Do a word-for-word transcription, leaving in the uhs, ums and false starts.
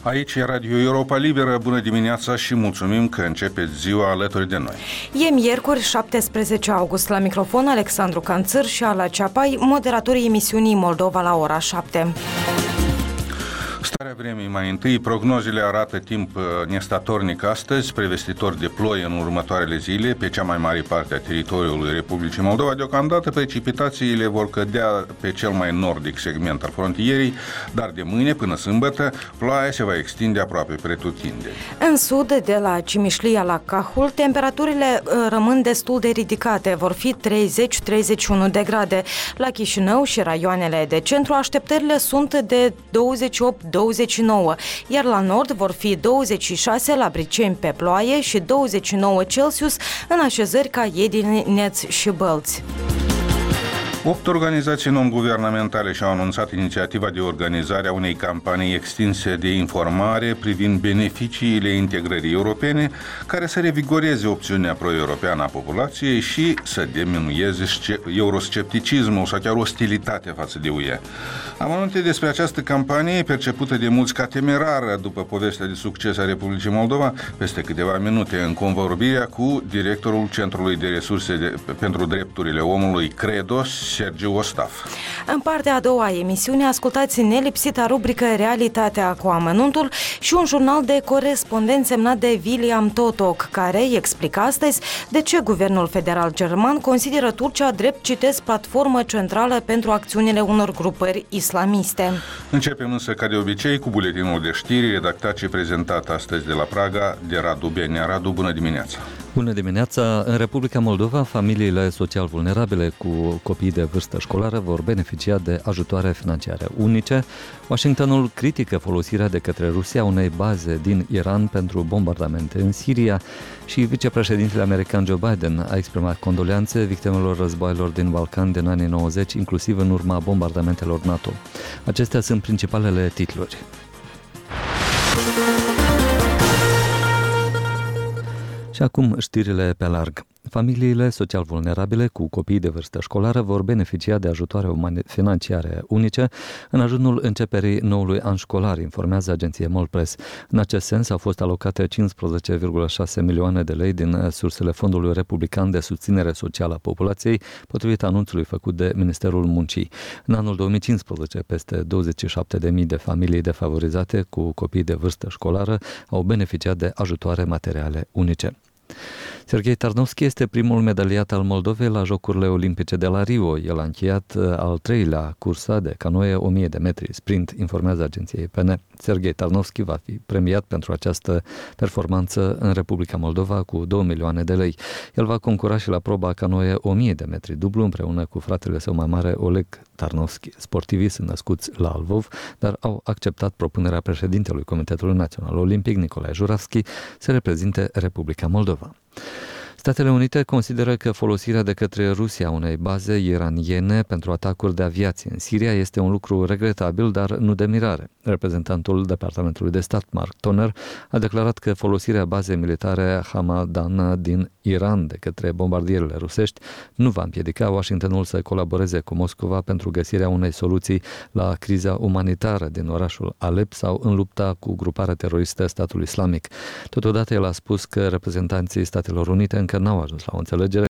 Aici e Radio Europa Liberă, bună dimineața și mulțumim că începeți ziua alături de noi. E miercuri, șaptesprezece august, la microfon Alexandru Canțăr și Ala Ceapai, moderatorii emisiunii Moldova la ora șapte. Starea vremii mai întâi, prognozele arată timp nestatornic astăzi, prevestitor de ploi în următoarele zile pe cea mai mare parte a teritoriului Republicii Moldova. Deocamdată precipitațiile vor cădea pe cel mai nordic segment al frontierei, dar de mâine până sâmbătă ploaia se va extinde aproape pretutindeni. În sud, de la Cimișlia la Cahul, temperaturile rămân destul de ridicate, vor fi treizeci treizeci și unu de grade. La Chișinău și raioanele de centru, așteptările sunt de douăzeci și opt douăzeci și nouă, iar la nord vor fi douăzeci și șase la Briceni pe ploaie și douăzeci și nouă Celsius în așezări ca Iedini, Neț și Bălți. Opt organizații non-guvernamentale și-au anunțat inițiativa de organizare a unei campanii extinse de informare privind beneficiile integrării europene, care să revigoreze opțiunea pro-europeană a populației și să diminueze euroscepticismul sau chiar ostilitatea față de U E. Amănunte despre această campanie, percepută de mulți ca temerară după povestea de succes a Republicii Moldova, peste câteva minute în convorbirea cu directorul Centrului de Resurse de, pentru Drepturile Omului, CREDO, Sergiu Ostaf. În partea a doua a emisiunii ascultați nelipsita rubrică Realitatea cu amănuntul și un jurnal de corespondent semnat de William Totok, care îi explică astăzi de ce guvernul federal german consideră Turcia drept, citesc, platformă centrală pentru acțiunile unor grupări islamiste. Începem însă, ca de obicei, cu buletinul de știri redactat și prezentat astăzi de la Praga de Radu Benea. Radu, bună dimineața! Bună dimineața! În Republica Moldova, familiile social vulnerabile cu copii de vârstă școlară vor beneficia de ajutoare financiare unice. Washingtonul critică folosirea de către Rusia unei baze din Iran pentru bombardamente în Siria și vicepreședintele american Joe Biden a exprimat condoleanțe victimelor războaielor din Balcan din anii nouăzeci, inclusiv în urma bombardamentelor NATO. Acestea sunt principalele titluri. Și acum știrile pe larg. Familiile social vulnerabile cu copii de vârstă școlară vor beneficia de ajutoare financiare unice în ajunul începerii noului an școlar, informează agenția Molpress. În acest sens au fost alocate cincisprezece virgulă șase milioane de lei din sursele Fondului Republican de Susținere Socială a Populației, potrivit anunțului făcut de Ministerul Muncii. În anul două mii cincisprezece, peste douăzeci și șapte de mii de familii defavorizate cu copii de vârstă școlară au beneficiat de ajutoare materiale unice. Serghei Tarnovski este primul medaliat al Moldovei la Jocurile Olimpice de la Rio. El a încheiat al treilea cursa de canoe o mie de metri sprint, informează agenția I P N. Serghei Tarnovski va fi premiat pentru această performanță în Republica Moldova cu două milioane de lei. El va concura și la proba canoe o mie de metri dublu împreună cu fratele său mai mare Oleg Tarnovski. Sportivii sunt născuți la Lvov, dar au acceptat propunerea președintelui Comitetului Național Olimpic, Nicolae Juravski, să reprezinte Republica Moldova. Statele Unite consideră că folosirea de către Rusia unei baze iraniene pentru atacuri de aviație în Siria este un lucru regretabil, dar nu de mirare. Reprezentantul Departamentului de Stat, Mark Toner, a declarat că folosirea bazei militare Hamadan din Iran de către bombardierele rusești nu va împiedica Washingtonul să colaboreze cu Moscova pentru găsirea unei soluții la criza umanitară din orașul Alep sau în lupta cu gruparea teroristă Statul Islamic. Totodată el a spus că reprezentanții Statelor Unite încă n-au ajuns la o înțelegere